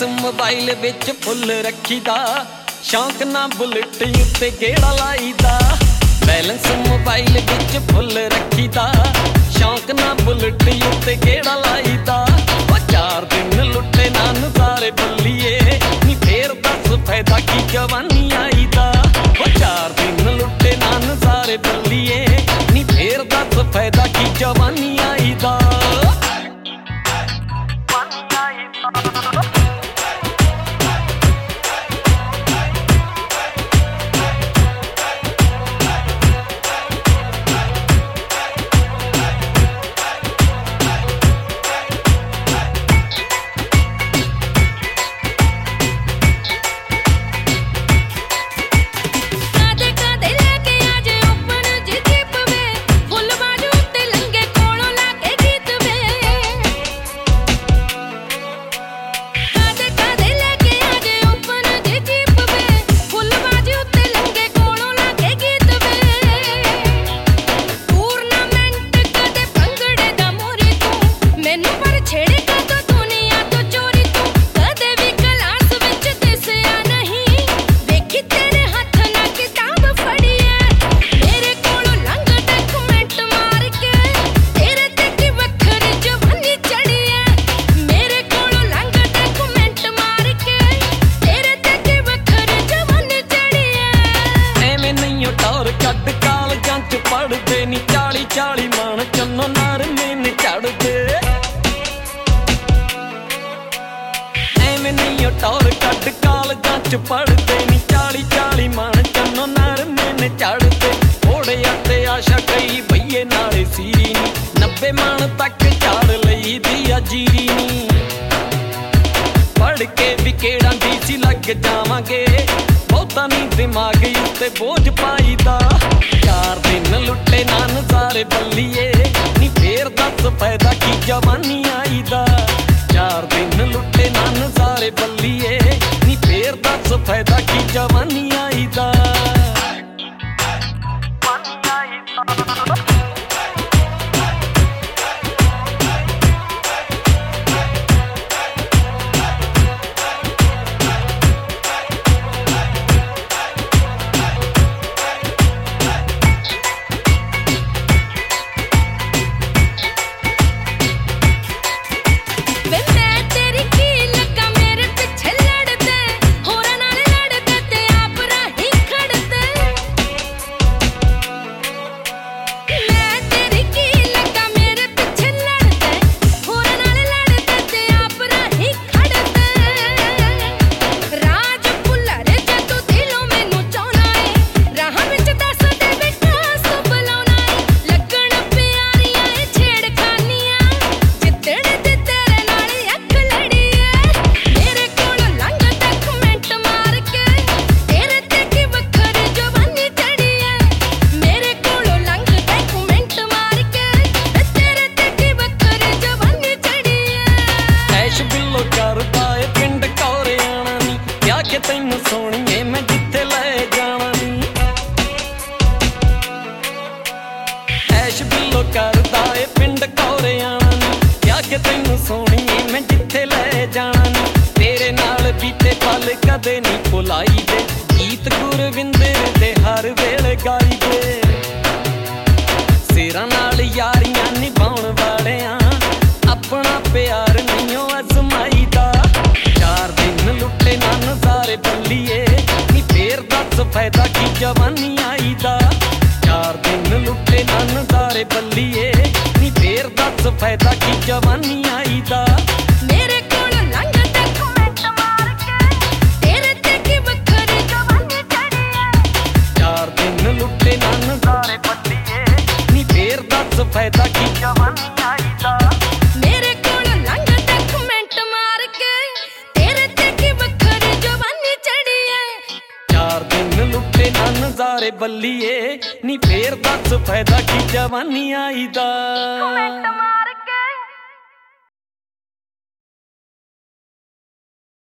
Mobile विच full रखीदा, शौक ना बुलेट उत्ते गेड़ा लाईदा। बैलेंस मोबाइल विच फुल रखीदा, शौक ना बुलेट उत्ते गेड़ा लाईदा। ओ 4 दिन लुटे ना नज़ारे बल्लीए, नी फेर दस फायदा की जवानी आई दा। ओ 4 दिन लुटे ना नज़ारे बल्लीए, नी फेर दस फायदा की जवानी आई दा। पढ़ते नी 40-40 मान चन्नो नरमे ने चढ़ते, एवें नहीं टौर कट कालजां च पढ़ते नी 40-40 मान चन्नो नरमे ने चढ़ते। घोड़े ते आशा कई बईए नाले सीरी नी, 90 मान तक झाड़ लई दी अजीरी नी। पढ़ के भी केड़ा दी सी लग जावांगे, बहुता नी दिमाग उत्ते बोझ पाईदा। 4 दिन लुटे ना नज़ारे बल्लीए, नी फेर दस फायदा की जवानी आई दा। 4 दिन लुटे ना नज़ारे बल्लीए, नी फेर दस फायदा की जवानी आई दा। तैनू सोहणीए मैं जिथे ले जाना नी, ऐश बिल्लो करदा ए पिंड कौरियाना नी। क्या के तैनू सोहणीए मैं जिथे ले जाना नी, तेरे नाल बीते पल कदे नी भुलाई दे। गीत गुरविंदर दे हर वेले गाई दे, सिरां नाल यारियां निभाउण वालियां अपना प्यार नहीं अजमाई दा। 4 दिन लुटे ना नज़ारे बल्लीए, नी फेर दस फायदा की जवानी आई दा। 4 दिन लुटे ना नज़ारे बल्लीए, नी फेर दस फायदा की जवानी आई दा। मेरे कोल लंघदे कमेंट मार के, तेरे ते की वखरी जवानी चढ़ी है। 4 दिन लुटे ना नज़ारे बल्लीए, नी फेर दस फायदा की जवानी आई दा। मेरे कोल लंघदे कमेंट मार के, तेरे ते की वखरी जवानी चढ़ी है। 4 दिन लुटे ना नज़ारे बल्लीए, नी फेर दस फायदा की जवानी आई दा।